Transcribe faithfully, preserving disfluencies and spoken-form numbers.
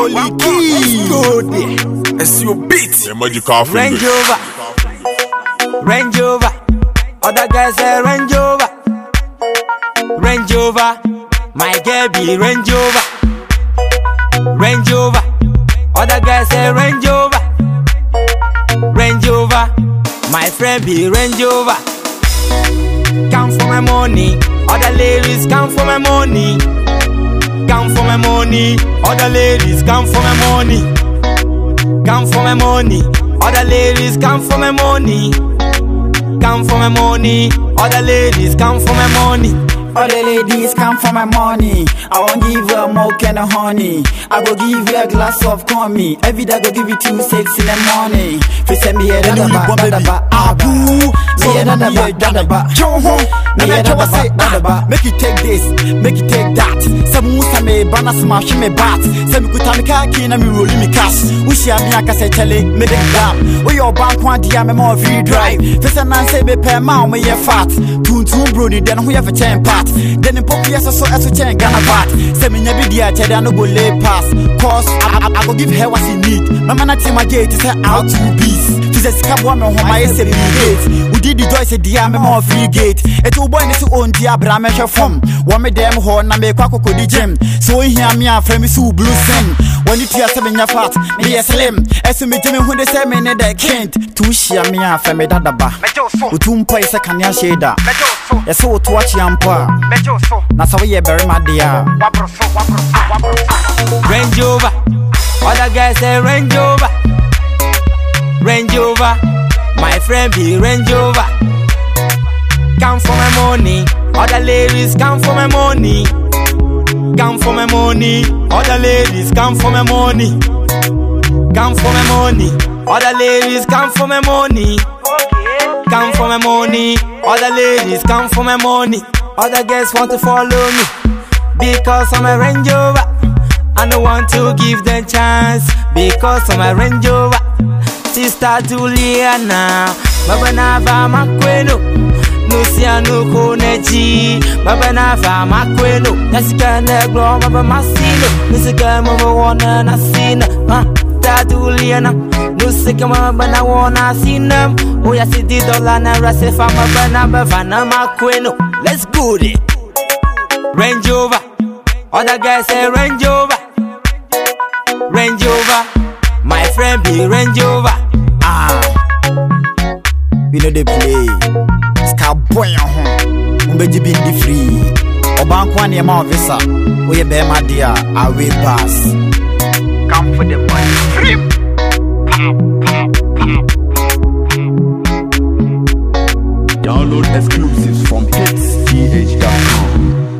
Holy key. Go there. It's your beat. The magical Range Rover, Range Rover. Other guys say Range Rover, Range Rover. My girl be Range Rover, Range Rover. Other guys say Range Rover, Range Rover. My friend be Range Rover. Come for my money. Other ladies come for my money. Come for my money. Other ladies come for my money. Come for my money. Other ladies come for my money. Come for my money. Other ladies come for my money. Other ladies come for my money. I won't give you a milk and a honey. I go give you a glass of coffee. Every day I go give you two six in the morning. Fi send me a dadaba, dadaba, abu. Me a dadaba, dadaba. Choho, me a dadaba, dadaba. Make you take this, make you take that. Some musa me bana smash me bat. Some kutami kaki na me rolling me cash. Ushi ami akase chale me the gam. We your bank one dia me more free drive. Fi send man say me pay ma me ye fat. Tun tun brody then who have a ten pat. Then in pop yes so as to change Ghana bat. Say me nya be dia chede no go lay pass. Cause I, I, I go give her what she need. My man at my gate say out to bees. To the scab one home my say be gate. We did the joy say dia me more free gate. Et to boy ni so on dia bra me hwe fom. One me dem ho na me kwa koko di gym. So here me a frame so blue sim. When you tia say me nya fat, me yes slim. Eso me jeme hu de say me ne the kent. Tu shia me a frame dadaba. Utumpa isa kanya sheda. Yes so to watch yampa. Na so ye bury my dear. Range Rover. Other guys say Range Rover, Range Rover. My friend be Range Rover. Come for my money. Other ladies come for my money. Come for my money. Other ladies come for my money. Come for my money. Other ladies come for my money. Come for my money. Other ladies come for my money. Other girls want to follow me because I'm a Range Rover. I don't want to give them chance because I'm a Range Rover. Sister Juliana, Baba Nava Makweno, Luciano Konechi, Baba Nava Makweno, Nasika Negro, Baba Masino, Nisika Mama Wana Nasina, Huh, Juliana, Nusika Mama Wana Sinam, Oya City Dolana Rasefa Maba Vana Makweno. Let's go there. Range Rover. Other guys say Range Rover, Range Rover. My friend be Range Rover. Ah, we know they play. Scarboy on home. Umbeji bindi free. Obankwa ni ema visa. Oye be ma dia. Away pass. Come for the money. Free. Download exclusives from hits t h dot com.